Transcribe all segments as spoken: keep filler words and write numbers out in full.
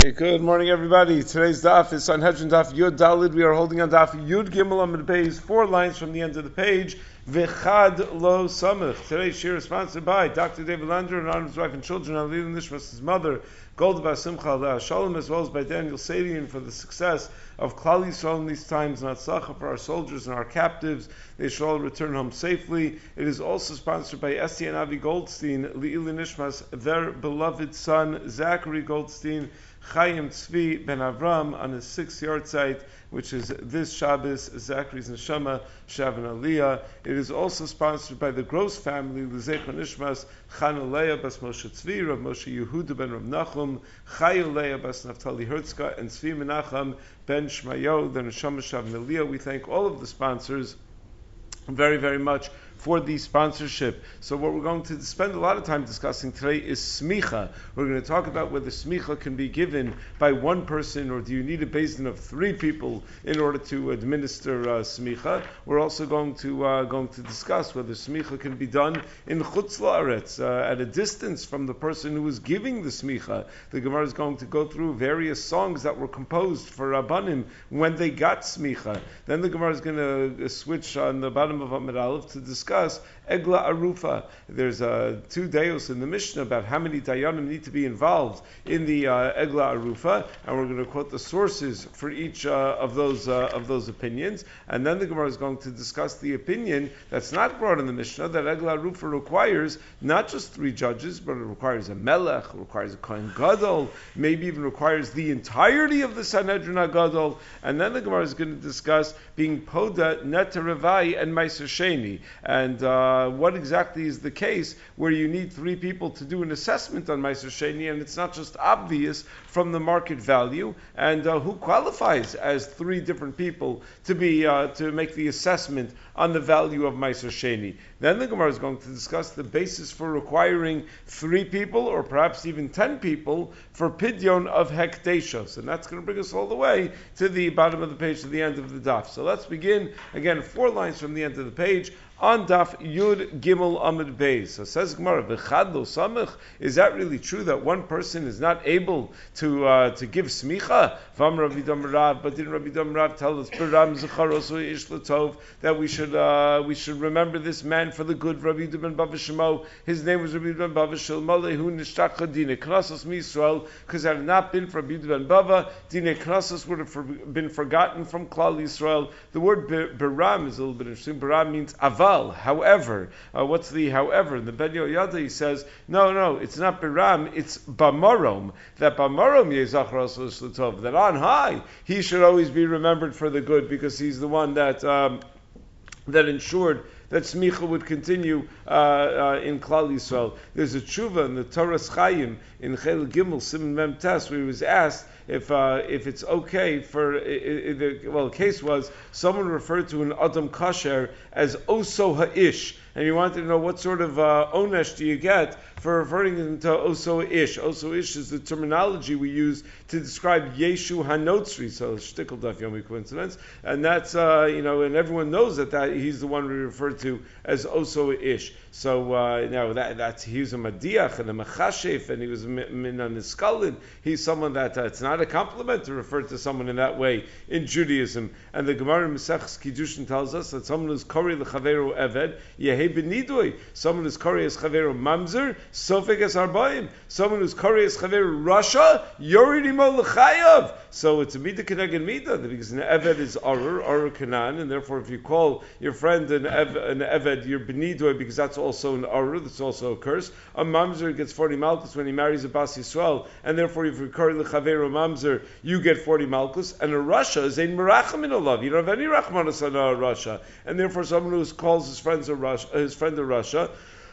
Good morning, everybody. Today's daf is Sanhedrin daf Yud Dalid. We are holding on daf Yud Gimel Amud Beis, four lines from the end of the page. V'chad lo samach. Today's shir is sponsored by Doctor David Lander and honor his wife and children, Alilin Nishmas, his mother, Gold Basimcha Aleh Shalom, as well as by Daniel Sadian for the success of Klal Yisrael in these times, and Atzlacha for our soldiers and our captives. They should all return home safely. It is also sponsored by Esti and Avi Goldstein, Li'ili Nishmas, their beloved son, Zachary Goldstein, Chaim Tzvi ben Avram, on his sixth yard site, which is this Shabbos, Zachary's Neshama, Shavan Aliyah. It is also sponsored by the Gross family, L'Zeicha Nishmas, Chana Leah bas Moshe Tzvi, Rav Moshe Yehuda ben Rav Nachum, Chayu Leah bas Naftali Herzka, and Tzvi Menachem ben Shmayo, the Neshama Shavan Aliyah. We thank all of the sponsors very, very much for the sponsorship. So what we're going to spend a lot of time discussing today is smicha. We're going to talk about whether smicha can be given by one person, or do you need a basin of three people in order to administer uh, smicha. We're also going to uh, going to discuss whether smicha can be done in chutz la'aretz, uh, at a distance from the person who is giving the smicha. The Gemara is going to go through various songs that were composed for Rabbanim when they got smicha. Then the Gemara is going to uh, switch on the bottom of Amud Aleph to discuss Egla Arufa. There's uh, two deos in the Mishnah about how many dayanim need to be involved in the uh, Egla Arufa, and we're going to quote the sources for each uh, of those uh, of those opinions. And then the Gemara is going to discuss the opinion that's not brought in the Mishnah, that Egla Arufa requires not just three judges, but it requires a melech, it requires a kohen gadol, maybe even requires the entirety of the Sanhedrin HaGadol. And then the Gemara is going to discuss being poda, neta revai, and meiser sheni. And uh, what exactly is the case where you need three people to do an assessment on Meiser Sheni, and it's not just obvious from the market value, and uh, who qualifies as three different people to be uh, to make the assessment on the value of Meiser Sheni. Then the Gemara is going to discuss the basis for requiring three people, or perhaps even ten people, for pidyon of hekdeshos, and that's going to bring us all the way to the bottom of the page, to the end of the daf. So let's begin, again, four lines from the end of the page, on daf Yud Gimel Amud Beis. So says Gemara, V'chad lo samach. Is that really true that one person is not able to uh, to give smicha? Vam Rabbi Dam Rav, but didn't Rabbi Dam Rav tell us Beram Zecharos Ish Latov that we should uh, we should remember this man for the good? Rabbi Yehuda ben Bava Shemo, his name was Rabbi Yehuda ben Bava Shilmalei Hu Nishtacha Dine Knossos Misrael, because had it not been for Rabbi Yehuda ben Bava, Dine Knossos would have for, been forgotten from Klal Yisrael. The word Beram is a little bit interesting. Beram means aval. However, uh, what's the however? In the Ben Yoyada he says, no, no, it's not Biram, it's Bamarom. That Bamarom Yezachar L'Tov, that on high he should always be remembered for the good, because he's the one that um, that ensured that smicha would continue uh, uh, in Klal Yisrael. There's a tshuva in the Torah Chaim in Chel Gimel Simon Mem Tes, where he was asked if uh, if it's okay for uh, the well, the case was someone referred to an Adam Kasher as Oso Ha'ish, and he wanted to know what sort of uh, onesh do you get for referring him to Oso Ish. Oso Ish is the terminology we use to describe Yeshu Hanotzri, so shtickle daf yomi coincidence, and that's uh, you know, and everyone knows that, that he's the one we refer to as Oso Ish. So uh, now that that's he was a Madiach and a Machashef, and he was min on his skull. He's someone that uh, it's not a compliment to refer to someone in that way in Judaism. And the Gemara in Maseches Kiddushin tells us that someone who's kori l'chaveru eved yehei b'nidui, someone who's kori as chaveru mamzer sofek as arbaim, someone who's kori as chaveru rasha yoridimo l'chayav. So it's a midah keneged midah, because an eved is arur arur kanan, and therefore if you call your friend an eved, an eved you're b'nidui, because that's also an arur, that's also a curse. A mamzer gets forty malchus when he marries a bas Yisrael, and therefore if you kori l'chaveru mamzer, you get forty malchus, and a rasha is a merachim in a love. You don't have any rachmanas on a rasha, and therefore someone who calls his friends a rasha, his friend a rasha,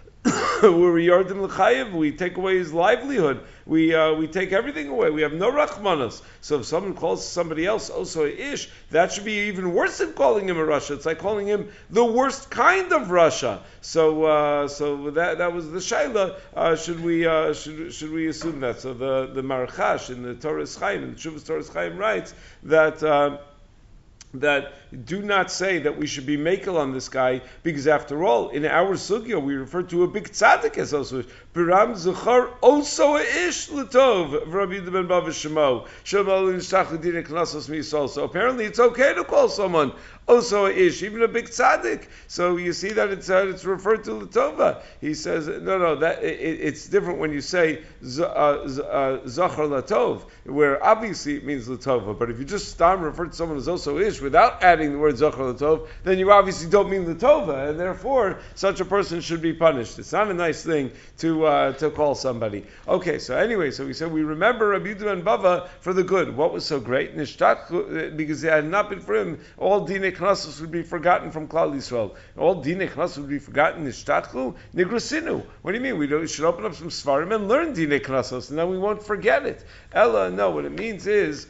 we yardim l'chayev, we take away his livelihood. We uh, we take everything away. We have no rachmanas. So if someone calls somebody else also ish, that should be even worse than calling him a rasha. It's like calling him the worst kind of rasha. So uh, so that that was the shaila. Uh, should we uh, should should we assume that? So the the Marachash in the Torah Chaim, in the Shuvas Torah Chaim writes that. Uh, that do not say that we should be makel on this guy, because after all, in our sugya, we refer to a big tzaddik as also ish. Biram zechar also a ish l'tov, Rabbi Yehuda ben Bava Shemo, Shemo l'nishtach l'dinei knasos misol. So apparently it's okay to call someone also a ish, even a big tzaddik. So you see that it's uh, it's referred to l'tova. He says, no, no, that it, it's different when you say z- uh, z- uh, zachar l'tov, where obviously it means l'tova, but if you just start refer to someone as also ish, without adding the word Zachar L'Tov, then you obviously don't mean L'Tova, and therefore such a person should be punished. It's not a nice thing to uh, to call somebody. Okay, so anyway, so we said we remember Rabbi Yehuda ben Bava for the good. What was so great? Nishtach, because it had not been for him, all Dinei Knessos would be forgotten from Klal Yisrael. All Dinei Knessos would be forgotten. Nishtachlu, Nigrasinu. What do you mean? We, don't, we should open up some Svarim and learn Dinei Knessos, and then we won't forget it. Ella, no, what it means is,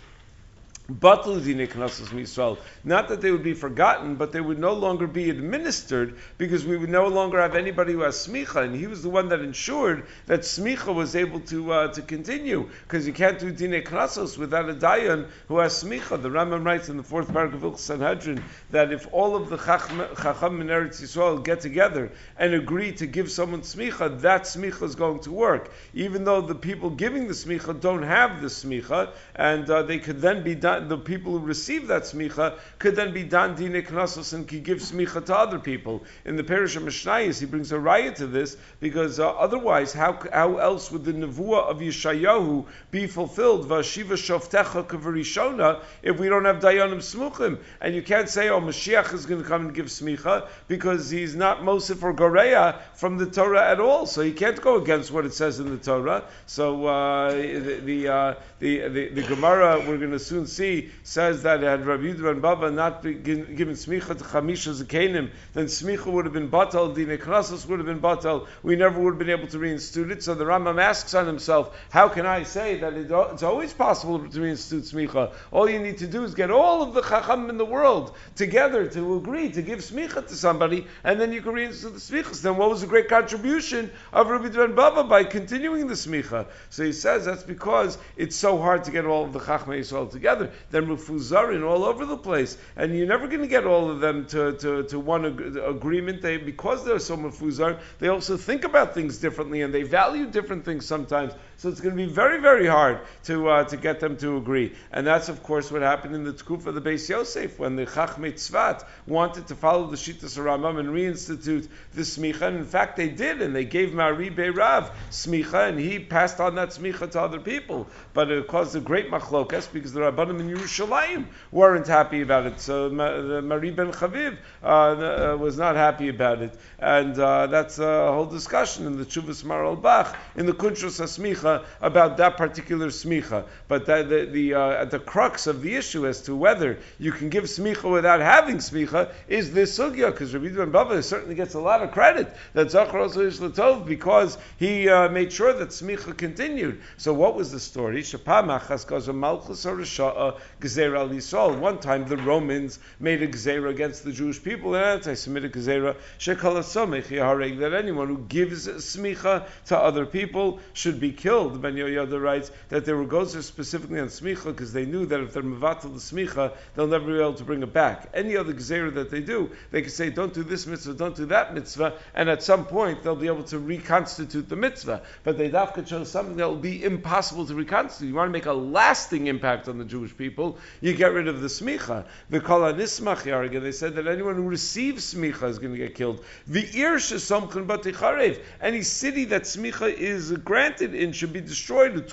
Batul Dinei Knessos Yisrael. Not that they would be forgotten, but they would no longer be administered, because we would no longer have anybody who has smicha, and he was the one that ensured that smicha was able to uh, to continue, because you can't do Dinei Knessos without a dayan who has smicha. The Rambam writes in the fourth paragraph of Hilchos Sanhedrin that if all of the Chacham in Eretz Yisrael get together and agree to give someone smicha, that smicha is going to work, even though the people giving the smicha don't have the smicha, and uh, they could then be done. The people who receive that smicha could then be dan dinei knossos and could give smicha to other people. In the parish of Mishnayos, he brings a riot to this, because uh, otherwise, how how else would the nevuah of Yeshayahu be fulfilled? Vashiva shoftecha kavarishona, if we don't have dayanim smuchim, and you can't say, oh, Mashiach is going to come and give smicha, because he's not Mosif or Goreya from the Torah at all, so he can't go against what it says in the Torah. So uh, the the, uh, the the the Gemara, we're going to soon see, says that had Rabbi Yehuda ben Bava not been given smicha to Chamisha Zakenim, then smicha would have been batal, Dinei Knessos would have been batal, we never would have been able to reinstitute it. So the Rambam asks on himself, how can I say that it, it's always possible to reinstitute smicha? All you need to do is get all of the Chacham in the world together to agree to give smicha to somebody, and then you can reinstitute the smichas. Then what was the great contribution of Rabbi Yehuda ben Bava by continuing the smicha? So he says that's because it's so hard to get all of the Chachmei Yisrael together. Then Mufuzarin all over the place, and you're never going to get all of them to, to, to one ag- agreement. They, because they're so Mufuzar, they also think about things differently, and they value different things sometimes. So it's going to be very, very hard to uh, to get them to agree. And that's, of course, what happened in the Tkuf of the Beis Yosef, when the Chachmei Tzvat wanted to follow the Shittas Rambam and reinstitute the smicha. And in fact, they did, and they gave Mari Beirav smicha, and he passed on that smicha to other people. But it caused a great machlokas, because the Rabbanim in Yerushalayim weren't happy about it. So the Mari Ben Chaviv uh, was not happy about it. And uh, that's a whole discussion in the Tshuvas Maral Bach, in the Kunshos HaSmicha, about that particular smicha. But that, the the, uh, at the crux of the issue as to whether you can give smicha without having smicha is this sugya, because Rabbi Yehuda ben Bava certainly gets a lot of credit that Zachar also ish l'tov, because he uh, made sure that smicha continued. So what was the story? Shapamachas kaza malchus harisha'a gzeira al Yisrael. One time the Romans made a gzeira against the Jewish people, an anti-Semitic gzeira, shekal asomech yahareg, that anyone who gives smicha to other people should be killed. Ben Yehoyada writes that they were gozer specifically on smicha, because they knew that if they're mevatel the smicha, they'll never be able to bring it back. Any other gzeira that they do, they can say, don't do this mitzvah, don't do that mitzvah, and at some point they'll be able to reconstitute the mitzvah. But they dafka chose something that will be impossible to reconstitute. You want to make a lasting impact on the Jewish people, you get rid of the smicha. The kol hanismach yareg, they said that anyone who receives smicha is going to get killed. The ir shesomchen baticharev, any city that smicha is granted in should be destroyed. And if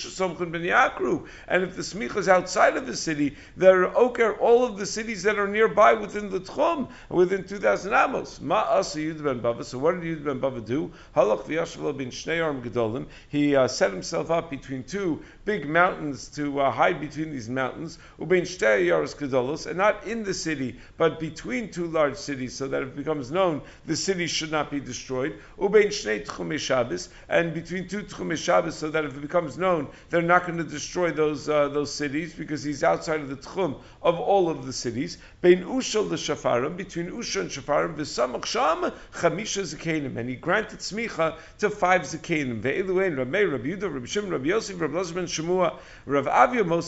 the smicha is outside of the city, there are oker all of the cities that are nearby within the tchum, within two thousand amos. Ma asa Yehuda ben Bava. So what did Yehuda ben Bava do? Halach v'yashav bin shnei arm gedolim. He uh, set himself up between two big mountains to uh, hide between these mountains. Ubein shtei yaros gedolos, and not in the city, but between two large cities, so that it becomes known the city should not be destroyed. Ubein shnei tchumei Shabbos, and between two tchumei Shabbos, so that if it becomes known, they're not going to destroy those uh, those cities, because he's outside of the tchum of all of the cities. Bein Ushal the Shafarim, between Usha and Shafarim, v'samach sham chamisha zakenim, and he granted smicha to five zakenim. Ve'eluein Rabbi Rabbi Yehuda, Rabbi Shimon, Rabbi Yosef, Rabbi Elazar ben Shemua, Rav Avia Mosif, Af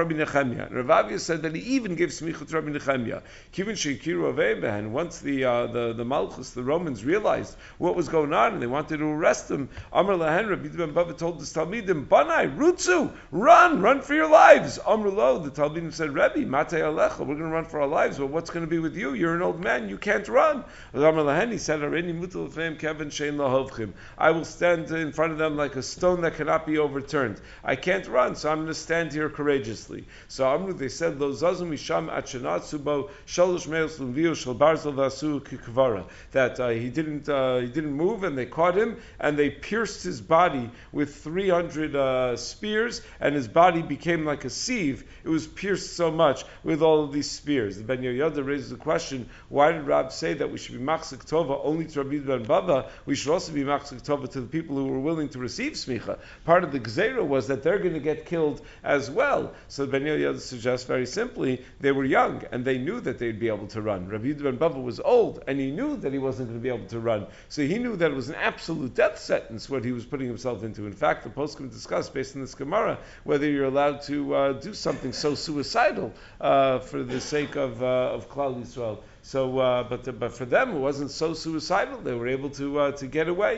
Rabbi Nechemia. And Rav Avia said that he even gave smicha to Rabbi Nechemia. Kivin shekiru avei, and once the uh, the the Malchus, the Romans, realized what was going on and they wanted to arrest him, Amr lahen, Rabbi Ben Bava told his Talmidim, Banai, Rutsu, run, run for your lives. Amr lo, the Talmidim said, Rebbe, Matei Alecha, we're going to run for our lives. Well, what's going to be with you? You're an old man, you can't run. Amr lahen, he said, Arini mutal lefeim kevin shein lahovchim. I will stand in front of them like a stone that cannot be overturned. I can't run, so I'm going to stand here courageously. So Amr, they said, Lo zazum misham at shenatsubo shalosh meos l'viu shel barzel vasu kikvara. That uh, he didn't uh, he didn't move, and they caught him, and they pierced his body with three hundred uh, spears, and his body became like a sieve. It was pierced so much with all of these spears. The Ben Yehoyada raises the question, why did Rab say that we should be machzik tova only to Rabbi Ben Bava? We should also be machzik tova to the people who were willing to receive smicha. Part of the gzeira was that they're going to get killed as well. So the Ben Yehoyada suggests very simply, they were young, and they knew that they'd be able to run. Rabbi Ben Bava was old, and he knew that he wasn't going to be able to run. So he knew that it was an absolute death sentence what he was putting himself into. In fact, the poskim discussed, based on this Gemara, whether you're allowed to uh, do something so suicidal uh, for the sake of uh, of Klal Yisrael. So, uh, but uh, but for them, it wasn't so suicidal. They were able to uh, to get away.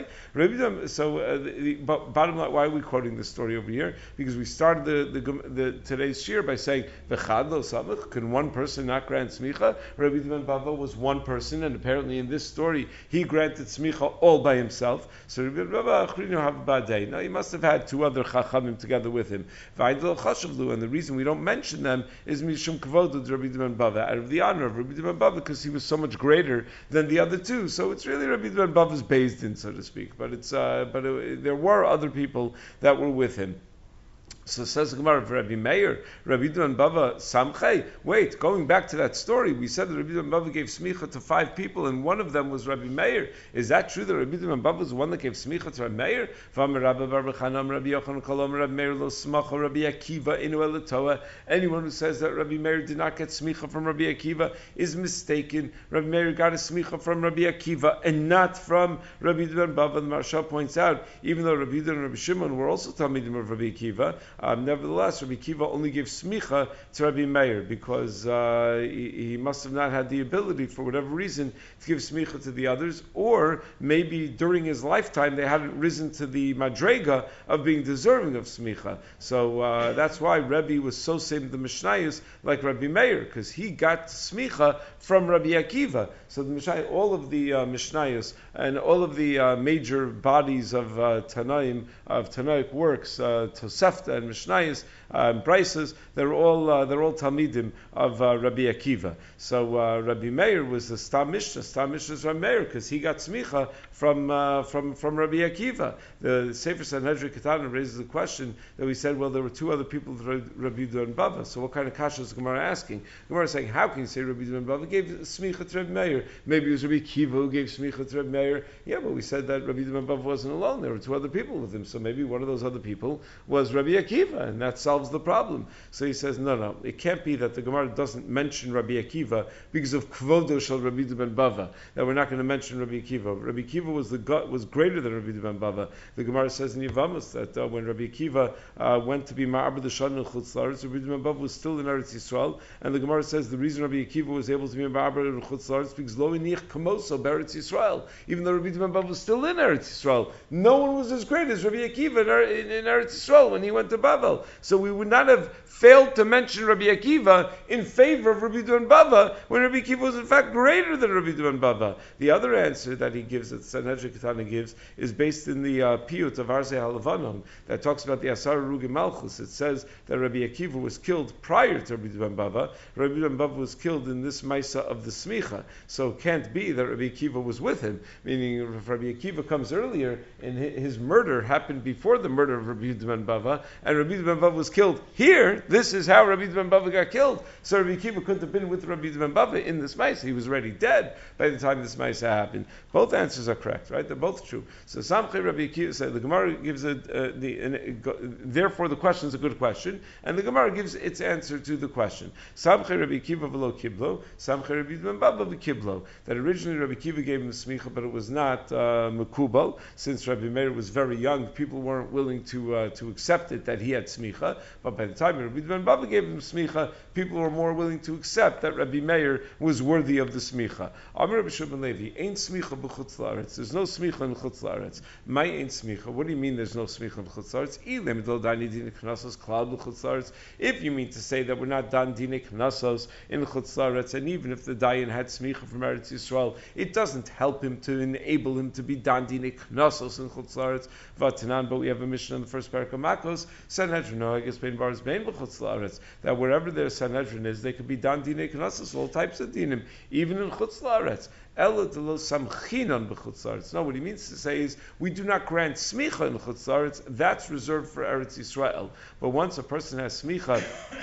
So, uh, the, the, but bottom line, why are we quoting this story over here? Because we started the, the, the today's shir by saying v'chad lo samach. Can one person not grant smicha? Rabbi Ben Bava was one person, and apparently in this story he granted smicha all by himself. So Rabbi Ben Bava achrinu have badei. Now he must have had two other chachamim together with him. V'aydel chashavlu, and the reason we don't mention them is mishum kavod Rabbi Ben Bava, out of the honor of Rabbi Ben Bava, because he was so much greater than the other two. So it's really Rabbi Ben Bava's based in, so to speak. But it's uh, but it, there were other people that were with him. So says the Gemara, Rabbi Meir, Rabbi Ben Bava Samchei. Wait, going back to that story, we said that Rabbi Ben Bava gave smicha to five people, and one of them was Rabbi Meir. Is that true that Rabbi Ben Bava was the one that gave smicha to Rabbi Meir? Anyone who says that Rabbi Meir did not get smicha from Rabbi Akiva is mistaken. Rabbi Meir got a smicha from Rabbi Akiva and not from Rabbi Ben Bava. The Maharsha points out, even though Rabbi Yehuda and Rabbi Shimon were also talmidim of Rabbi Akiva, Um, nevertheless, Rabbi Kiva only gave smicha to Rabbi Meir because uh, he, he must have not had the ability, for whatever reason, to give smicha to the others, or maybe during his lifetime they hadn't risen to the madrega of being deserving of smicha. So uh, that's why Rabbi was so same the Mishnayos like Rabbi Meir, because he got smicha from Rabbi Akiva. So the Mishnayos, all of the uh, Mishnayos and all of the uh, major bodies of uh, Tanaim, of Tanaic works, uh, Tosefta and Mishnayos, uh, Brises, they're all uh, they're all Talmidim of uh, Rabbi Akiva. So uh, Rabbi Meir was the Stam Mishnah. Stam Mishnah is Rabbi Meir because he got smicha from uh, from from Rabbi Akiva. The Sefer Sanhedrin Ketana raises the question that we said, well, there were two other people, Rabbi Yehuda and Bava. So what kind of kasha is Gemara asking? Gemara is saying, how can you say Rabbi Yehuda and Bava gave smicha to Rabbi Meir? Maybe it was Rabbi Akiva who gave smicha to Rabbi Meir. Yeah, but we said that Rabbi Yehuda and Bava wasn't alone. There were two other people with him. So maybe one of those other people was Rabbi Akiva, and that solves the problem. So he says, no, no, it can't be that the Gemara doesn't mention Rabbi Akiva because of kvodo shel Rabbi Yehuda ben Bava, that we're not going to mention Rabbi Akiva. Rabbi Akiva was the was greater than Rabbi Yehuda ben Bava. The Gemara says in Yevamos that uh, when Rabbi Akiva uh, went to be Ma'aber the Shan in Chutz La'aretz, Rabbi Yehuda ben Bava was still in Eretz Yisrael, and the Gemara says the reason Rabbi Akiva was able to be Ma'aber in Chutz La'aretz because lo inich kamoso be'Eretz Yisrael, even though Rabbi Yehuda ben Bava was still in Eretz Yisrael. No one was as great as Rabbi Akiva in, in, in Eretz Yisrael when he went to Bavel. So we would not have failed to mention Rabbi Akiva in favor of Rabbi Yehuda ben Bava when Rabbi Akiva was in fact greater than Rabbi Yehuda ben Bava. The other answer that he gives, that Sanhedrin Ketana gives, is based in the uh, Piyut of Arzei HaLevanon that talks about the Asar Rugi Malchus. It says that Rabbi Akiva was killed prior to Rabbi Yehuda ben Bava. Rabbi Yehuda ben Bava was killed in this Maisa of the Smicha. So it can't be that Rabbi Akiva was with him, meaning if Rabbi Akiva comes earlier and his murder happened before the murder of Rabbi Yehuda ben Bava, and Rabbi Yehuda ben Bava was killed here, this is how Rabbi Yehuda ben Bava got killed. So Rabbi Akiva couldn't have been with Rabbi Yehuda ben Bava in this Maisa. He was already dead by the time this Maisa happened. Both answers are correct, right? They're both true. So Samchei Rabbi Akiva said, the Gemara gives a, uh, the, an, uh, therefore the question is a good question, and the Gemara gives its answer to the question. Samchei Rabbi Akiva v'lo kiblo, Samchei Rabbi Yehuda ben Bava v'kiblo. That originally Rabbi Akiva gave him the smicha, but it was not uh, mekubal, since Rabbi Meir was very young. People weren't willing to uh, to accept it that he he had smicha, but by the time Rabbi ben Baba gave him smicha, people were more willing to accept that Rabbi Meir was worthy of the smicha. Amar Rabbi Shimon Levi, ain't smicha b'chutz la'aretz. There's no smicha in chutz la'aretz. My ain't smicha. What do you mean there's no smicha in chutz la'aretz? Ilim do dani dina knasos klal b'chutz la'aretz. If you mean to say that we're not dan dina knasos in chutz la'aretz, and even if the dayan had smicha from Eretz Yisrael, it doesn't help him to enable him to be dan dina knasos in chutz la'aretz. Vatanan, but we have a mission in the first parak of Makos, Sanhedrin, no, I guess bein bars bein b'chutz la'aretz, that wherever their Sanhedrin is, they could be dan dina knasos, all types of dinim, even in chutz la'aretz. Ela de lo samchinon b'chutz la'aretz. No, what he means to say is we do not grant smicha in chutz la'aretz. That's reserved for Eretz Yisrael. But once a person has smicha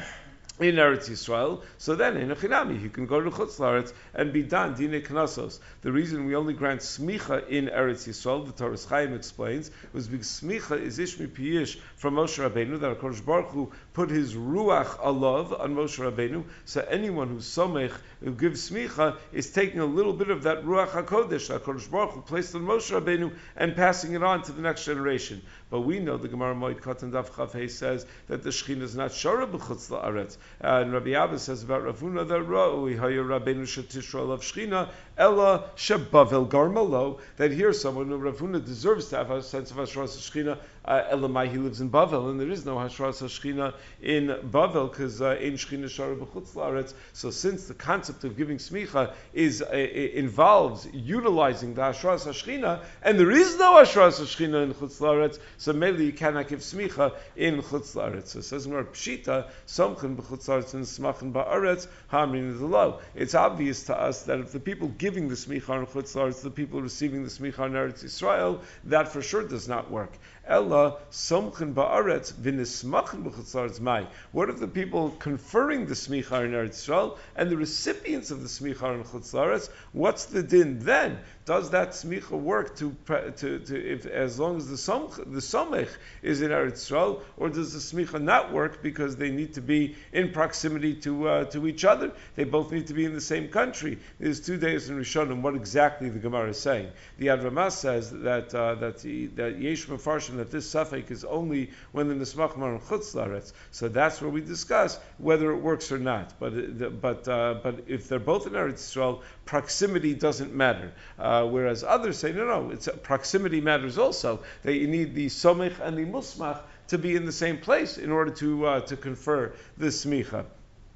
in Eretz Yisrael, so then in a chinami he can go to Chutz La'aretz and be done dine knasos. The reason we only grant smicha in Eretz Yisrael, the Torah Chaim explains, was because smicha is ishmi piyish from Moshe Rabbeinu, that HaKadosh Baruch Hu put his ruach alav on Moshe Rabbeinu. So anyone who's somech, who gives smicha, is taking a little bit of that ruach hakodesh that HaKadosh Baruch Hu placed on Moshe Rabbeinu and passing it on to the next generation. But we know the Gemara Moed Katan Daf Chav Hei says that the Shechina is not shara b'chutz la'aretz. Uh, and Rabbi Abba says about Rav Huna that Ra'ui Haya Rabbeinu Shetishra of Shechina Ella Shebavel Garmalo, that here someone who Rav Huna deserves to have a sense of Hashras Shechina. Elamai, he lives in Bavel, and there is no Hashras Shechina in Bavel because in Shechina shara b'chutz la'aretz. So since the concept of giving smicha is uh, involves utilizing the Hashras Shechina, and there is no Hashras Shechina in chutz la'aretz, so maybe you cannot give smicha in chutz la'aretz. So it says more pshita somchen b'chutz la'aretz and smachin ba'aretz hamrin the low. It's obvious to us that if the people giving the smicha in chutz la'aretz, the people receiving the smicha in Eretz Yisrael, that for sure does not work. Ella somchen ba'aretz v'nismachin b'chutz la'aretz mai. What if the people conferring the smicha in Eretz Yisrael and the recipients of the smicha in chutz la'aretz? What's the din then? Does that smicha work to to, to if as long as the som, the somech is in Eretz Yisrael, or does the smicha not work because they need to be in proximity to uh, to each other? They both need to be in the same country. There's two days in Rishonim. What exactly the Gemara is saying? The Yad Ramah says that uh, that the, that yesh mefarshim that this suffix is only when the nismach mar chutz la'aretz. So that's where we discuss whether it works or not. But but uh, but if they're both in Eretz Yisrael, proximity doesn't matter. Uh, whereas others say no, no, it's proximity matters also. That you need the somech and the musmach to be in the same place in order to uh, to confer the smicha.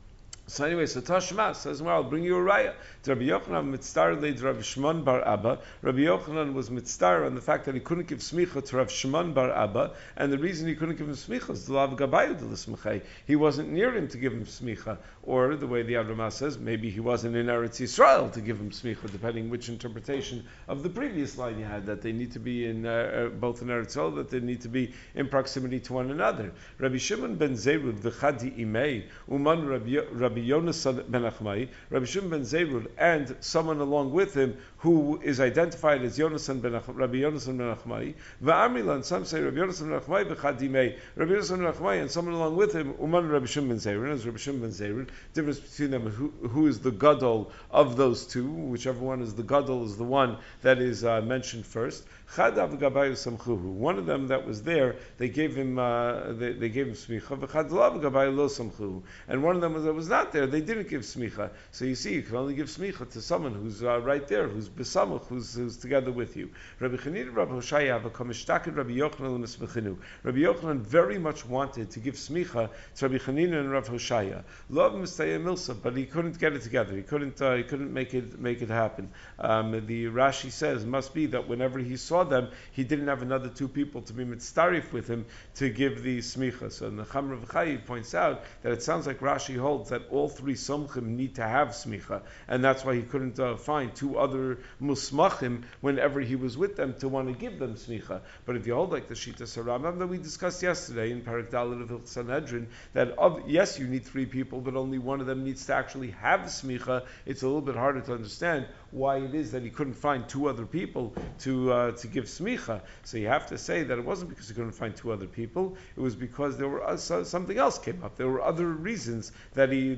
So anyway, so Tashma says, well, I'll bring you a raya. Rabbi Yochanan mitztar leid Rav Shimon bar Abba. Rabbi Yochanan was mitztar on the fact that he couldn't give smicha to Rav Shimon bar Abba, and the reason he couldn't give him smicha is the lav gabayu de l'smechei. He wasn't near him to give him smicha, or the way the Yad Ramah says, maybe he wasn't in Eretz Yisrael to give him smicha, depending which interpretation of the previous line you had, that they need to be in uh, both in Eretz Yisrael, that they need to be in proximity to one another. Rabbi Shimon ben Zerud v'chadi imei uman Rabbi Rabbi Yonasan ben Achmai, Rabbi Shimon ben Zerud, and someone along with him who is identified as Yonasan ben Ach- Rabbi Yonasan ben Achmai, v'amrila, and some say Rabbi Yonasan ben Achmai v'chadimei, Rabbi Yonasan ben Achmai, and someone along with him, Uman Rabbi Shimon ben Zerud, as Rabbi Shimon ben Zerud. Difference between them, who, who is the gadol of those two, whichever one is the gadol is the one that is uh, mentioned first. Chadav gabayu samchuhu. One of them that was there, they gave him uh, they, they gave him smicha. V'chadlav gabayu lo samchuhu. And one of them that was not there, they didn't give smicha. So you see, you can only give smicha to someone who's uh, right there, who's besamuch, who's, who's together with you. Rabbi Chanina, Rabbi Hoshaya, v'kamishtaket Rabbi Yochanan l'mismechinu. Rabbi Yochanan very much wanted to give smicha to Rabbi Chanina and Rabbi Hoshaya. Love mistaya milsa, but he couldn't get it together. He couldn't uh, he couldn't make it make it happen. Um, the Rashi says must be that whenever he saw them, he didn't have another two people to be mitztarif with him to give the smicha. So the Cham Rav Chayi points out that it sounds like Rashi holds that all three somchim need to have smicha, and that's why he couldn't uh, find two other musmachim whenever he was with them to want to give them smicha. But if you hold like the Shita Saramam that we discussed yesterday in Parak Dalet of Hilchos Sanhedrin, that of, yes, you need three people, but only one of them needs to actually have smicha, it's a little bit harder to understand why it is that he couldn't find two other people to uh, to give smicha. So you have to say that it wasn't because he couldn't find two other people; it was because there were uh, so, something else came up. There were other reasons that he that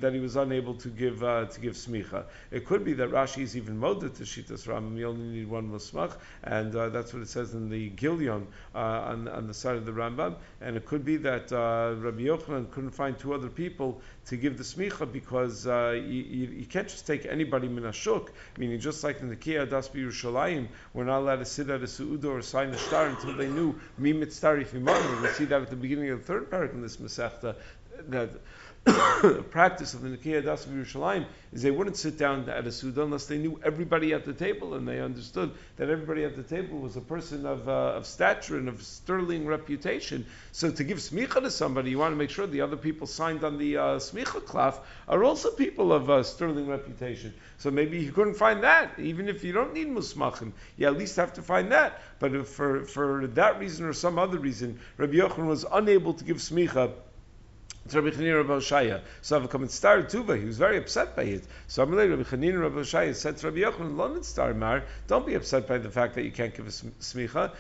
that he was unable to give uh, to give smicha. It could be that Rashi is even moded to Shitas Rambam. You only need one musmach, and uh, that's what it says in the Gilyon uh, on, on the side of the Rambam. And it could be that uh, Rabbi Yochanan couldn't find two other people to give the smicha because uh, you, you, you can't just take anybody min hashuk. Meaning, just like in the Kiyah Das B'Yerushalayim, we're not allowed to sit at a suuda or sign a shtar until they knew mi mitztari fimanu. We see that at the beginning of the third paragraph in this Masechta, that the practice of the Nikei Das of Yerushalayim is they wouldn't sit down at a suda unless they knew everybody at the table and they understood that everybody at the table was a person of, uh, of stature and of sterling reputation. So to give smicha to somebody, you want to make sure the other people signed on the uh, smicha klaf are also people of uh, sterling reputation. So maybe you couldn't find that. Even if you don't need musmachim, you at least have to find that. But if for, for that reason or some other reason, Rabbi Yochanan was unable to give smicha to Rabbi Chanina Rabbi Oshaya. So I've come and started Tuva. He was very upset by it. So Amalei Rabbi Chanina Rabbi Oshaya said to Rabbi Yochanan, "Lo star mar. Don't be upset by the fact that you can't give a smicha.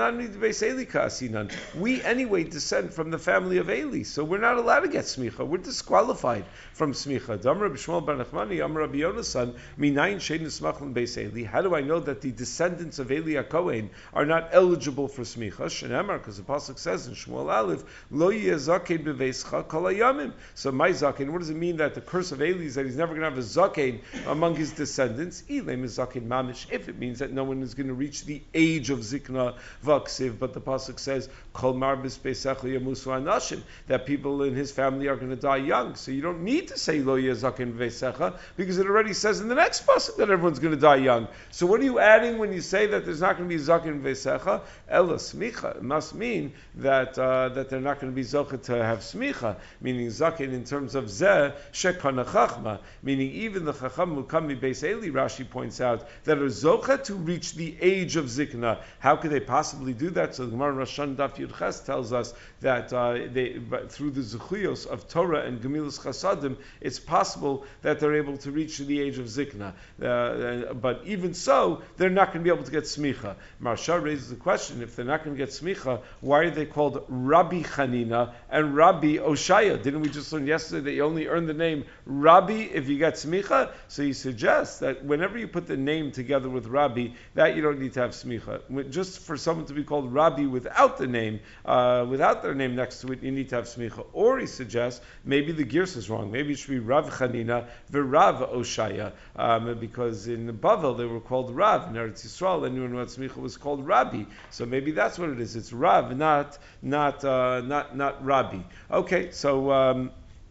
We anyway descend from the family of Eli, so we're not allowed to get smicha. We're disqualified from smicha." Dam Rabbi Shmuel bar Nachmani, Am Rabbi Yonasan, Minayin shein nismachlan beis Eli. How do I know that the descendants of Eli HaKohen are not eligible for smicha? Shenemar, because the pasuk says in Shmuel Aleph, Lo yezakein beveischa kol hayamim. So my zakein, what does it mean that the curse of Eli is that he's never going to have a zakein among his descendants? Ilem is zakein mamish. If it means that no one is going to reach the age of zikna vaksiv, but the pasuk says kol marbis beisecha yamusu anashim, that people in his family are going to die young. So you don't need to say lo yezakein beisecha because it already says in the next pasuk that everyone's going to die young. So what are you adding when you say that there's not going to be zakein beisecha? Ela smicha. It must mean that uh, that they're not going to be zocha to have smicha, meaning zaken in terms of zeh shekana chachma, meaning even the chacham who come mi beis Eli, Rashi points out, that are zocha to reach the age of zikna. How could they possibly do that? So the Gemara Rosh Hashanah Daf Yud Ches tells us that uh, they, through the zechuyos of Torah and Gemilas Chasadim, it's possible that they're able to reach the age of zikna. Uh, but even so, they're not going to be able to get smicha. Marsha raises the question: if they're not going to get smicha, why are they called Rabbi Chanina and Rabbi Oshaya? Didn't we just learn yesterday that you only earn the name Rabbi if you get smicha? So he suggests that whenever you put the name together with Rabbi, that you don't need to have smicha. Just for someone to be called Rabbi without the name, uh, without their name next to it, you need to have smicha. Or he suggests maybe the Girs is wrong. Maybe it should be Rav Chanina v'Rav Oshaya, um, because in Bavel they were called Rav. In Eretz Yisrael, anyone who had smicha was called Rabbi. So maybe that's what it is. It's Rav, not not uh, not not Rabbi. Okay, so. Um,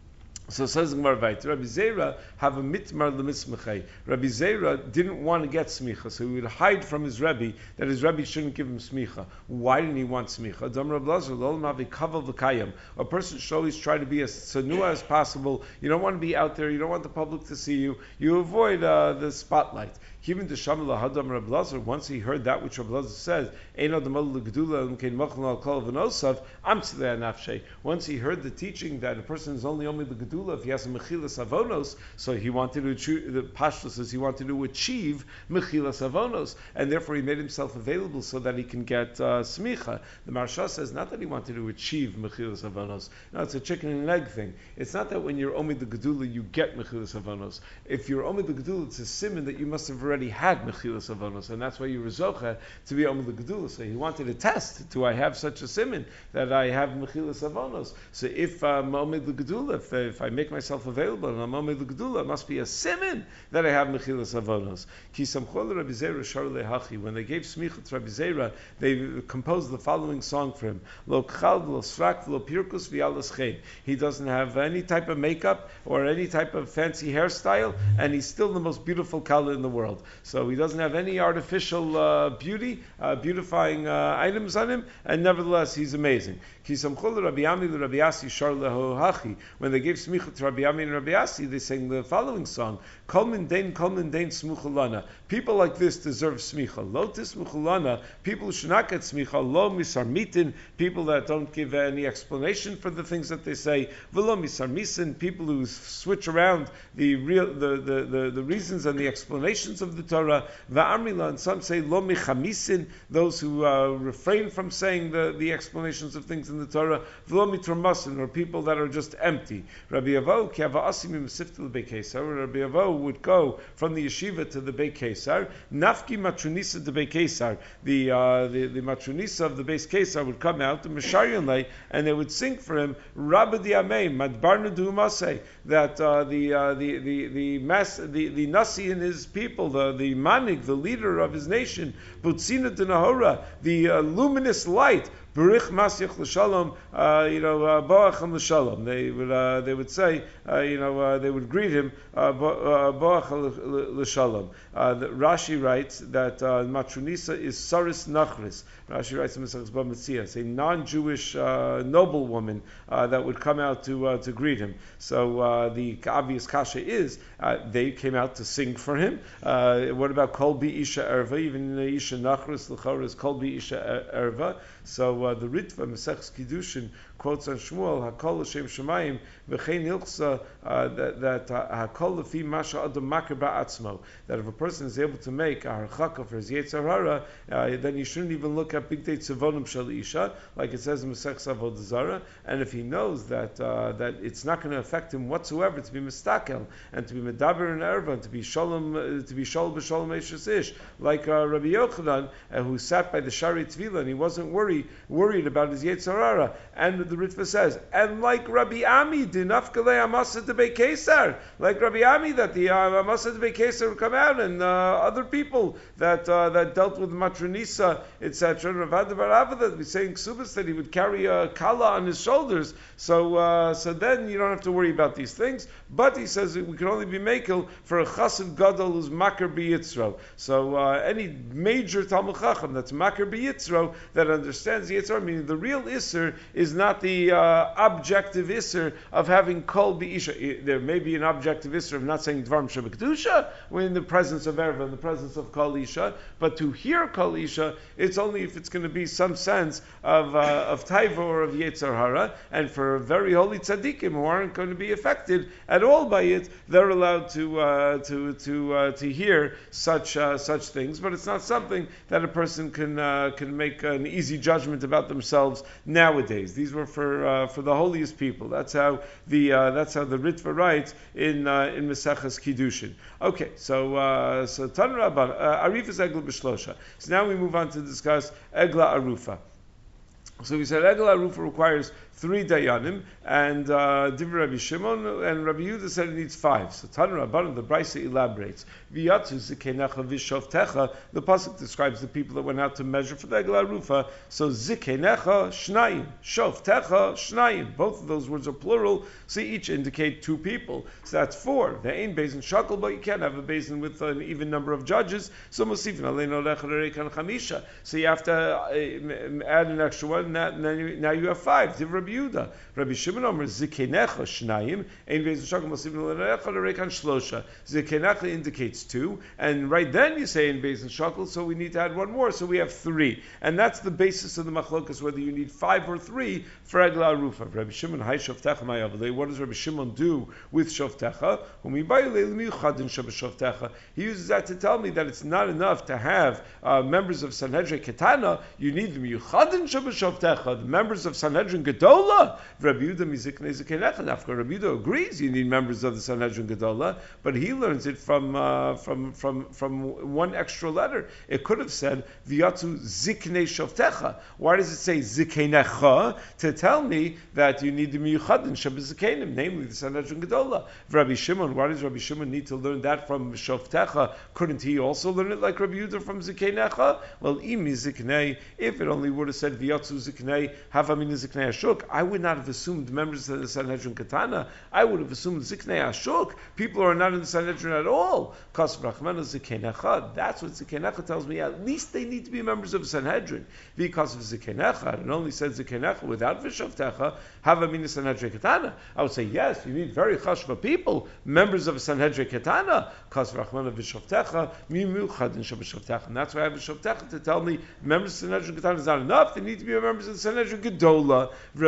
So says the Gemara Vayit, Rabbi Zera have a mitmar lemismechei. Rabbi Zera didn't want to get smicha, so he would hide from his Rebbe that his Rebbe shouldn't give him smicha. Why didn't he want smicha? Dam Rav Lazar lo mavi kaval v'kayim. A person should always try to be as tsanua as possible. You don't want to be out there. You don't want the public to see you. You avoid uh, the spotlight. Even the Shamal Hadam Rav Lazar, once he heard that which Rav Lazar says, once he heard the teaching that a person is only only the Gedula if he has a Mechilas Avonos, so he wanted to achieve, the Pashto says he wanted to achieve Mechilas Avonos, and therefore he made himself available so that he can get uh, Smicha. The Marsha says not that he wanted to achieve Mechilas Avonos. No, it's a chicken and egg thing. It's not that when you're Omi the Gedula you get Mechilas Avonos. If you're Omi the Gedula, it's a simon that you must have already had Mechilas Avonos, and that's why you were Zocha to be Omi the Gedula. So he wanted to test, do I have such a simon that I have Mechilas Avonos? So if I'm Omi the Gedula, if, if I make myself available and I'm Omi the Gedula, it must be a simon that I have Mechilas Avonos. Ki samchol Rabbi Zera shar lehachi. When they gave smicha to Rabbi Zera, they composed the following song for him: Lo kchal, lo srak, lo pirkus, v'alas chen. He doesn't have any type of makeup or any type of fancy hairstyle, and he's still the most beautiful kala in the world. So he doesn't have any artificial uh, beauty, uh, beautifying uh, items on him, and nevertheless he's amazing. When they gave smicha to Rabbi Yami and Rabbi Yasi, they sang the following song: Kol min dein, kol min dein smuchalana. People like this deserve smicha. Lo tismuchalana. People who should not get smicha. Lo misarmitin. People that don't give any explanation for the things that they say. V'lo misarmisin. People who switch around the real, the, the, the, the reasons and the explanations of of the Torah. Va'amrila, and some say lo michamisin, those who uh, refrain from saying the, the explanations of things in the Torah. V'lo mitramasin, or people that are just empty. Rabbi Avo ki hava asimim siftel bekeisar. Rabbi Avo would go from the yeshiva to the Beit Kesar. Nafki matronisa de Beit Kesar. The uh, the the matronisa of the Beit Kesar would come out, the Misharion lay, and they would sing for him Rabbi Diamei Madbarna Dumasei, that uh, the uh, the the the mass the, the Nasi and his people, the the Manig, the leader of his nation, Butzina de Nahora, the uh, luminous light. Barich Masyach l'Shalom, uh, you know, Boacham l'Shalom. They would, uh, they would say, uh, you know, uh, they would greet him, Boach l'Shalom. Rashi writes that uh, Matronisa is Saris Nachris. Rashi writes in Masechus Bava Metzia, a non-Jewish uh, noblewoman uh, that would come out to uh, to greet him. So uh, the obvious kasha is uh, they came out to sing for him. Uh, what about Kol Bi Isha Erva? Even Isha Nachris l'Chor is Kol Bi Isha Erva. So uh, the Ritva Masechus Kiddushin quotes on Shmuel Hakol L'Shem Shemayim V'chein Hilchsa that that Hakol L'fi Masha Adam Makir Ba'atzmo, that if a person is able to make a harchaka for his Yetzer Hara, uh, then he shouldn't even look at Big Day Tzivonim Shel Isha, like it says in Masechus Avodah Zarah. And if he knows that uh, that it's not going to affect him whatsoever to be mistakel and to be medaber and erva and to be shalom uh, to be shalom b'shalom eishes ish, like uh, Rabbi Yochanan, uh, who sat by the Shari Tvila and he wasn't worried worried about his Yetzer Hara. And the Ritva says, and like Rabbi Ami, dinafkalei amasa de Beit Kesar, like Rabbi Ami, that the uh, amasa de Beit Kesar would come out, and uh, other people that uh, that dealt with matronisa, et cetera. Ravad Barava that we say in Ksubas that he would carry a kala on his shoulders. So uh, so then you don't have to worry about these things. But he says that we can only be makel for a chassid gadol who's makar biyitzro. So uh, any major Talmud Chacham that's makar biyitzro, that understands the Yitzhar, meaning the real Isser is not the uh, objective Isser of having Kol B'Isha. There may be an objective Isser of not saying Dvarim Shebekdusha when in the presence of Erva, in the presence of Kol Isha, but to hear Kol Isha, it's only if it's going to be some sense of uh, of Taiva or of Yitzhar Hara, and for very holy tzaddikim who aren't going to be affected at all by it, they're allowed to uh, to to uh, to hear such uh, such things, but it's not something that a person can uh, can make an easy judgment about themselves nowadays. These were for uh, for the holiest people. That's how the uh, that's how the Ritva writes in uh, in Maseches Kiddushin. Okay, so uh, so Tan Rabban Arif is Egla B'Shlosha. So now we move on to discuss Egla Arufa. So we said Egla Arufa requires three dayanim, and uh, Divrei Rabbi Shimon and Rabbi Yehuda said it needs five. So Tan Rabban, the Brisa elaborates. V'yatzu zikenecha v'shovtecha. The pasuk describes the people that went out to measure for the Egla Arufa. So zikenecha shnayim, shovtecha shnayim. Both of those words are plural, so each indicate two people. So that's four. There ain't basin shakel, but you can't have a basin with an even number of judges. So mosifin aleinu lecha reikan chamisha. So you have to uh, add an extra one. Now, now you have five. Divrei Rabbi Yehuda. Rabbi Shimon Omer zikenecha shnayim, ein beis shakel mosivin lenecha lerekan shlosha. Zikenecha indicates two, and right then you say in beis shakel, so we need to add one more, so we have three, and that's the basis of the machlokas, whether you need five or three for Egla Arufa. Rabbi Shimon hay shovtecha ma'yavlei. What does Rabbi Shimon do with shovtecha? He uses that to tell me that it's not enough to have uh, members of Sanhedrin Ketana. You need the miyuchadin shabashovtecha, the members of Sanhedrin Gedola. Rabbi Yehuda miziknei zikenecha. Nafka Rabbi Yehuda agrees you need members of the Sanhedrin Gedola, but he learns it from uh, from from from one extra letter. It could have said v'yatzu ziknei shovtecha. Why does it say zikenecha? To tell me that you need the miyuchadin shabazikenim, namely the Sanhedrin Gedola. Rabbi Shimon, why does Rabbi Shimon need to learn that from shovtecha? Couldn't he also learn it like Rabbi Yehuda from zikenecha? Well, imi ziknei. If it only would have said v'yatzu ziknei havamin ziknei ashuk, I would not have assumed members of the Sanhedrin Katana. I would have assumed Ziknei Ashuk. People who are not in the Sanhedrin at all. That's what Zikenecha tells me. At least they need to be members of the Sanhedrin. Because of Zikenecha, and only said Zikenecha without Vishavtecha, have a mina Sanhedrin Katana. I would say, yes, you need very chashva people, members of a Sanhedrin Katana. And that's why I have Vishavtecha to tell me members of the Sanhedrin Katana is not enough. They need to be members of the Sanhedrin Gedola.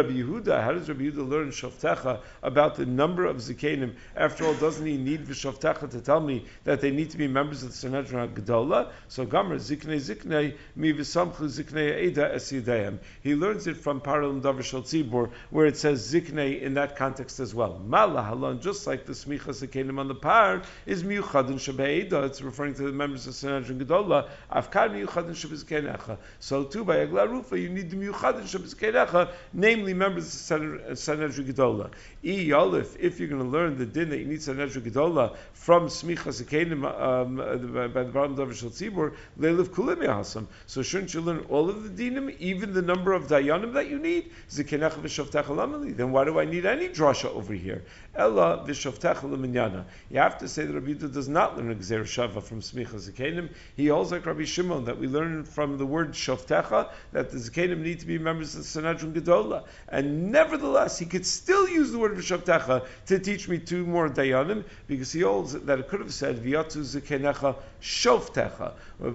Rabbi Yehuda, how does Rabbi Yehuda learn Shavtecha about the number of Zikenim? After all, doesn't he need V'Shavtecha to tell me that they need to be members of the Sanhedrin HaGedola? So Gomer, Ziknei Ziknei, Mi V'Samchu Ziknei Eida Es Yideim. He learns it from Paralim Davar Shel Tzibur, where it says Ziknei in that context as well. Mala Halon, just like the Smicha Zikenim on the par, is Miuchadin Shabeida. It's referring to the members of Sanhedrin Gedola. Afkar Miuchadin Shabizkenecha. So too by Eglah Rufa, you need the Miuchadin Shabizkenecha, namely members of Sanhedrin Gedola. E Yolif, if you're going to learn the din that you need Sanhedrin Gedola from Smicha Zikenim um, by the Baram Davar Shel Tzibur, Leiliv Kulim Yahasam. So shouldn't you learn all of the dinim, even the number of dayanim that you need? Zikenecha v'shavtecha lamali. Then why do I need any drasha over here? Ella v'shavtecha l'minyana. You have to say that Rabbi Yehuda does not learn a gzer shava from Smicha Zikenim. He holds like Rabbi Shimon that we learn from the word shavtecha that the Zikenim need to be members of the Sanhedrin Gedola. And nevertheless, he could still use the word v'shavtecha to teach me two more dayanim, because he holds that it could have said v'yatu zikenecha shavtecha.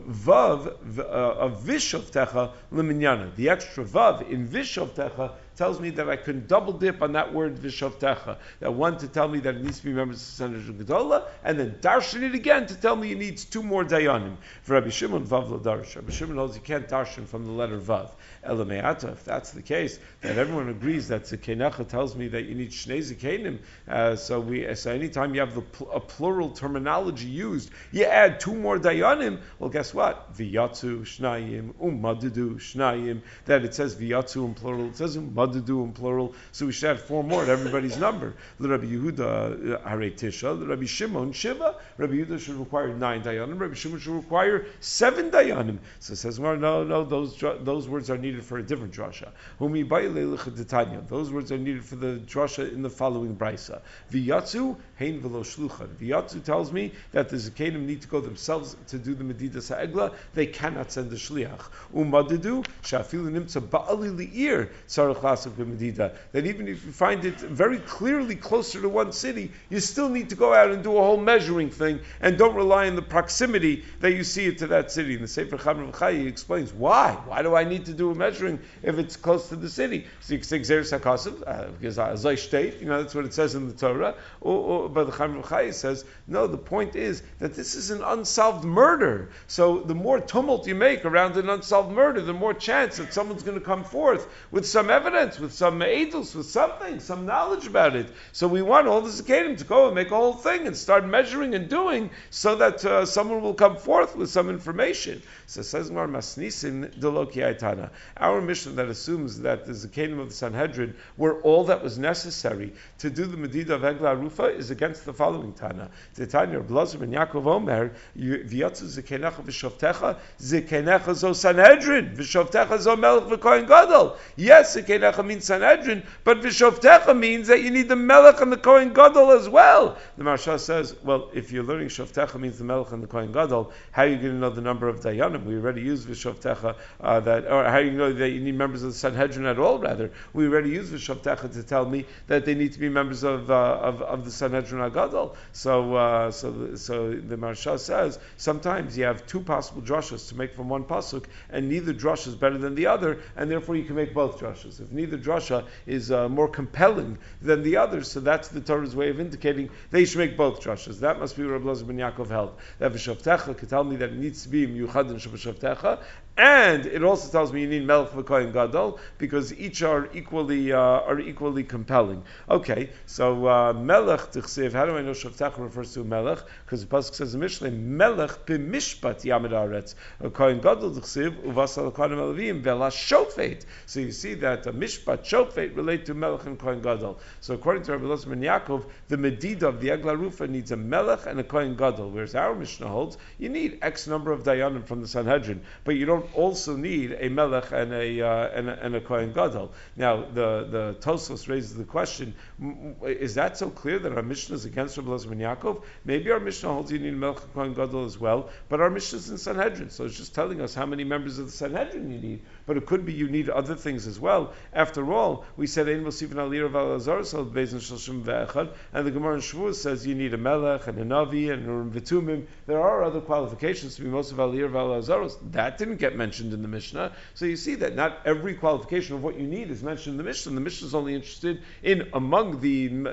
Vav uh, of vishavtecha l'minyana. The extra vav in vishavtecha tells me that I can double dip on that word vishavtecha. That one to tell me that it needs to be members of the Sanhedrin Gedola, and then darshan it again to tell me it needs two more dayanim. For Rabbi Shimon, vav l'darsh. Rabbi Shimon knows you can't darshan from the letter vav. Elameata, if that's the case, that everyone agrees that zikenecha tells me that you need shnei zikenim. Uh, so we, so anytime you have the pl- a plural terminology used, you add two more dayanim. Well, guess what? V'yatzu shnayim u'madudu shnayim. That it says v'yatzu in plural, it says u'madudu in plural. So we should add four more at everybody's number. L'Rabbi Yehuda harei tisha, l'Rabbi Shimon shiva. Rabbi Yehuda should require nine dayanim. Rabbi Shimon should require seven dayanim. So it says, well, no, no, those those words are needed for a different drasha. Humi ba'ilei l'chadetanya. Those words are needed for the drasha in the following brisa. V'yatzu hein v'lo shluchan. V'yatzu tells me that the Zikenim need to go themselves to do the Medidas Ha'egla. They cannot send the shliach. Umadidu shafilu nimtza ba'ali li'ir tzarech lasuk b'medida. That even if you find it very clearly closer to one city, you still need to go out and do a whole measuring thing, and don't rely on the proximity that you see it to that city. In the Sefer Chaim Chayi, he explains why. Why do I need to do a measuring if it's close to the city? So you can say Gzeres HaKasav, because Azay State, you know, that's what it says in the Torah. Or, or, but the Chaim Chayi says, no, the point is that this is an unsolved murder. So the more tumult you make around an unsolved murder, the more chance that someone's going to come forth with some evidence, with some edus, with something, some knowledge about it. So we want all the Zikenim to go and make a whole thing and start measuring and doing, so that uh, someone will come forth with some information. So says Mar Masnisin Deloki Aitana. Our mission that assumes that the Zikenim of the Sanhedrin were all that was necessary to do the Medida of Eglah Rufa is against the following Tana. The Tanya Blazim and Yaakov Omer, V'yatzu Zikenecha v'Shavtecha, Zikenecha zo Sanhedrin, v'Shavtecha zo Melech v'Kohen Gadol. Yes, Zikenecha means Sanhedrin, but v'Shavtecha means that you need the Melech and the Kohen Gadol as well. The Maharsha says, well, if you're learning Shavtecha means the Melech and the Kohen Gadol, how are you going to know the number of Dayanim? We already used v'Shavtecha, uh, that, or how do you know that you need members of the Sanhedrin at all, rather? We already used v'Shavtecha to tell me that they need to be members of uh, of, of the Sanhedrin HaGadol. So, uh, so, the, so the Maharsha says, sometimes you have two possible drashas to make from one pasuk, and neither drasha is better than the other, and therefore you can make both drashas. If neither drasha is uh, more compelling than the other, so that's the Torah's way of indicating they should make both drashas. That must be what Rabbi Elazar ben Yaakov held. That v'Shavtecha could tell me that it needs to be Miyuchad and Shavtecha, and it also tells me you need Melech v'Kohen Gadol, because each are equally uh, are equally compelling. Okay, so uh, Melech Tichsev. How do I know Shavtecha refers to Melech? Because the pasuk says in Mishlei, Melech b'mishpat yamid haaretz. Kohen Gadol Tichsev uvasal kohanim elavim v'la shofet. So you see that uh, mishpat shofet relate to Melech and Kohen Gadol. So according to Rabbi Elazar ben Yaakov, the medida of the Eglah Rufa needs a Melech and a Kohen Gadol, whereas our Mishnah holds you need X number of dayanim from the Sanhedrin, but you don't also need a Melech and a uh, and a, and a Kohen Gadol. Now the the Tosfos raises the question: is that so clear that our Mishnah is against Rabbi Elazar ben Yaakov? Maybe our Mishnah holds you need Melech and Kohen Gadol as well, but our Mishnah is in Sanhedrin, so it's just telling us how many members of the Sanhedrin you need. But it could be you need other things as well. After all, we said Ein Mosifin Aliyah of Alazaros al Beis Shloshim Ve'echad, and the Gemara in Shavuos says you need a melech and a navi and urim v'tumim. There are other qualifications to be Mosif Aliyah of Alazaros. That didn't get mentioned in the Mishnah. So you see that not every qualification of what you need is mentioned in the Mishnah. The Mishnah is only interested in among the in,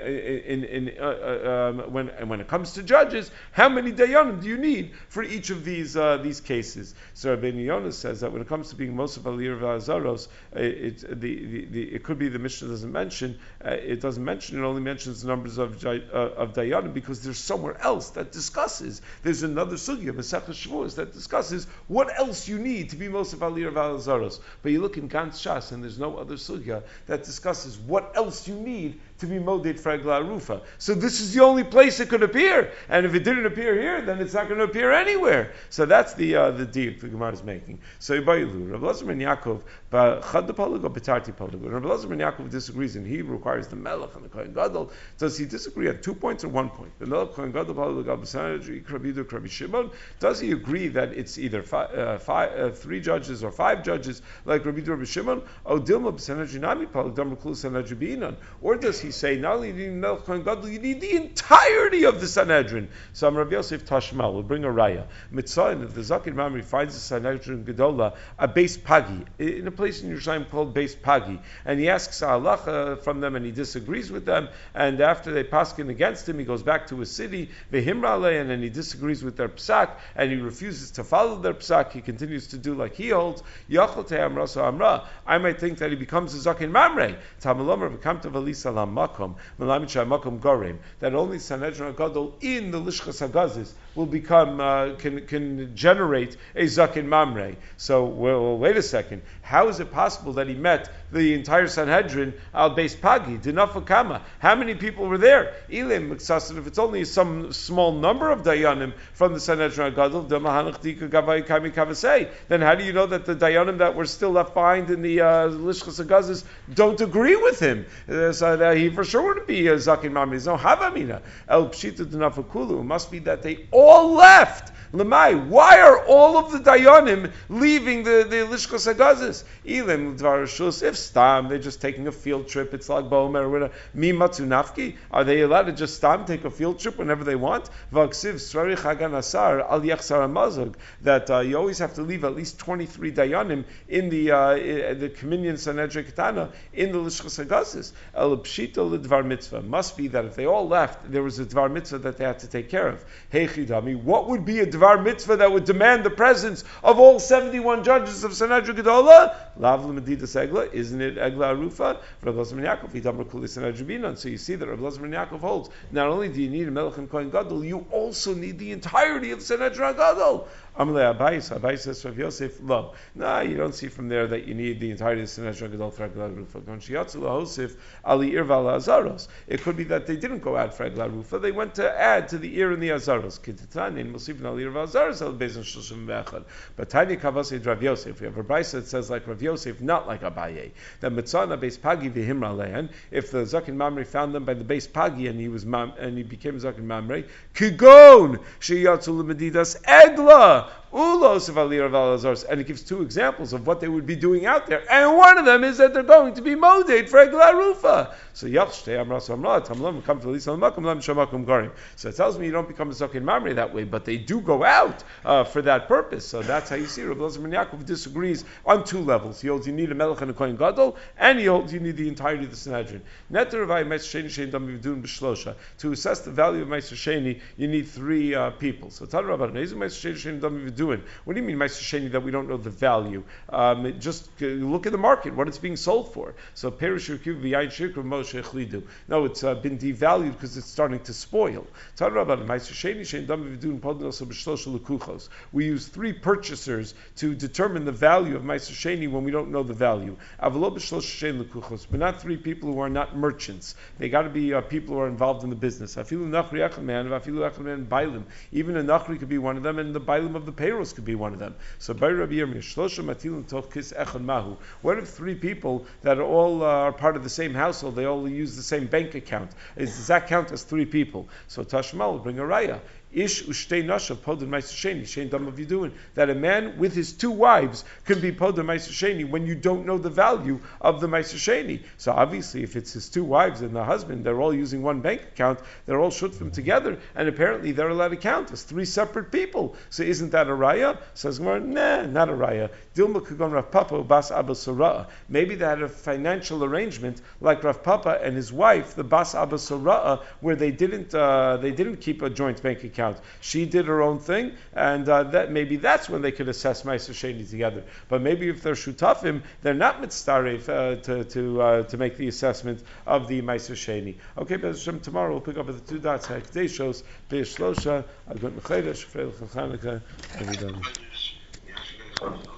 in, in uh, uh, um, when and when it comes to judges, how many dayanim do you need for each of these uh, these cases? So Rabbeinu Yonah says that when it comes to being Mosif Aliyah of Alazaros, it, it, the, the, the, it could be the Mishnah doesn't mention. Uh, it doesn't mention. It only mentions the numbers of uh, of dayanim because there's somewhere else that discusses. There's another sugya, Masechah Shavuos, that discusses what else you need to be Mosif Aliyah of Alazaros. But you look in Gantz Shas, and there's no other sugya that discusses what else you need to be moded for Egla Rufa. So this is the only place it could appear, and if it didn't appear here, then it's not going to appear anywhere. So that's the uh, the deal the Gemara is making. So Yibayilu, Rav Elazar ben Yaakov, Chad Palag or Betarti Palag. Rav Elazar ben Yaakov disagrees, and he requires the Melech and the Kohen Gadol. Does he disagree at two points or one point? The Melech Kohen Gadol Palag Al B'Sanhedrin Krabidu Krabi Shimon. Does he agree that it's either five, uh, five, uh, three judges or five judges like Rabbi Rabbi Shimon? Or Dilma B'Sanhedrin Nami Palag Damar Kulu Sanhedrin B'inan? Or does he say not only do you need Melech Kohen Gadol, you need the entirety of the Sanhedrin? So Rav Yosef Tashmal will bring a raya. Mitzayin, if the Zakir Mamri finds the Sanhedrin Gedola a base pagi in a place in Yerushalayim called base pagi, and he asks a halacha from them, and he disagrees with them, and after they paskin against him, he goes back to his city, vehimra alein, and he disagrees with their psak, and he refuses to follow their psak. He continues to do like he holds. Yachol te'amra so amra. I might think that he becomes a Zakin Mamre. Tamalomer v'kamta v'lisa lam makom v'lamit sha'makom gorim. That only Sanhedrin Gadol in the Lishchas Hagazis will become uh, can can generate a Zakin Mamre. So well, wait a second. How is it possible that he met the entire Sanhedrin al Beis Pagi? Dinafakama. How many people were there? Ilim Miksasin. If it's only some small number of dayanim from the Sanhedrin Gadol, then how do you know that the dayanim that were still left behind in the uh, Lishchas Hagazis don't agree with him? Uh, so that he for sure wouldn't be a Zakin Mamre. There's no Havamina. El Pshita Dinafakulu. It must be that they all left. Lemai, why are all of the dayanim leaving the, the Lishchas Hagazis? Ilim Dvar Shus, if Stam, they're just taking a field trip, it's like Bomer or whatever. Mi Matzunafki, are they allowed to just Stam take a field trip whenever they want? Vaksiv Srari Chagan Asar Al Yachsar Amazog, that uh, you always have to leave at least twenty-three dayanim in the uh, the Communion Sanhedrin Ketana in the Lishchas Hagazis. El Pshita L'Dvar Mitzvah, must be that if they all left, there was a Dvar Mitzvah that they had to take care of. Hey Chidami, what would be a Dvar Mitzvah that would demand the presence of all seventy-one judges of Sanhedrin Gedola? Lavla Medidas Egla, isn't it Egla Arufa? Rav Elazar ben Yaakov, Idamar Kuli Sanhedrin Binan. So you see that Rav Elazar ben Yaakov holds, not only do you need a Melech and Kohen Gadol, you also need the entirety of Sanhedrin Gadol. Amalei Abayis, Abayis says Rav Yosef, lo. No, you don't see from there that you need the entirety of Sanhedrin Gadol for Egla Arufa. Gon Shiatzu Lahosif Ali Irval Azaros. It could be that they didn't go out for Egla Arufa, they went to add to the ear and the Azaros. Kitatanin, Mosifin Ali Irval Azaros, El Beis Shloshim Ve'echad. But Tanya Kavasei Rav Yosef, we have a brayso that says like Rav Yosef, not like Abaye. That Mitzana Beis Pagi v'Himra Lehan, if the Zakin Mamre found them by the Beis Pagi and he was mam, and he became Zakin Mamre, Kigon Sheyatzu L'Medidas Egla. And it gives two examples of what they would be doing out there. And one of them is that they're going to be moded for Egla Rufa. So So it tells me you don't become a Zakin Mamre that way, but they do go out uh, for that purpose. So that's how you see Rav Elazar ben Yaakov disagrees on two levels. He holds you need a Melech and a Kohen Gadol, and he holds you need the entirety of the Sanhedrin. To assess the value of Meiser Sheni, you need three uh, people. So tell Rabbi, what do you mean Meiser Sheni that we don't know the value? Um, just uh, look at the market, what it's being sold for. So Perish Yerkiv v'Yayin Shikra Moshe Chlidu. No, it's uh, been devalued because it's starting to spoil. Tell Rabbi, Meiser Sheni Shein Dam Vidun Podin also B'Shlosha Lekuchos. We use three purchasers to determine the value of Meiser Sheni when we don't know the value. Avalo B'Shlosha Shein Lekuchos, but not three people who are not merchants. They got to be uh, people who are involved in the business. Afilu Nachri Echman, Afilu Echman Bailim. Even a Nachri could be one of them, and the Bailim of the payrolls could be one of them. So by Rabbi Yirmiyah, Shlosha Matilin Toch Kis Echad Mahu. What if three people that all uh, are part of the same household, they all use the same bank account? Is, does that count as three people? So Tashma will bring a raya. Ish ushtei nashav podin ma'aser sheni shein dam of Yidduin, that a man with his two wives can be podin ma'aser sheni when you don't know the value of the ma'aser sheni. So obviously, if it's his two wives and the husband, they're all using one bank account, they're all shutfim together, and apparently they're allowed to count as three separate people. So isn't that a raya? Says Gemara, nah, not a raya. Dilma Kagon Rav Papa Bas Abba Sarah. Maybe they had a financial arrangement like Rav Papa and his wife, the Bas Abba Sarah, where they didn't uh, they didn't keep a joint bank account. She did her own thing, and uh, that maybe that's when they could assess Ma'aser Sheni together. But maybe if they're shutafim, they're not mitzaref uh, to to uh, to make the assessment of the Ma'aser Sheni. Okay, but tomorrow we'll pick up with the two dots. Hakdei shows Be'er Shlosha, Agut Mechedesh, Freil Chanukah, everybody.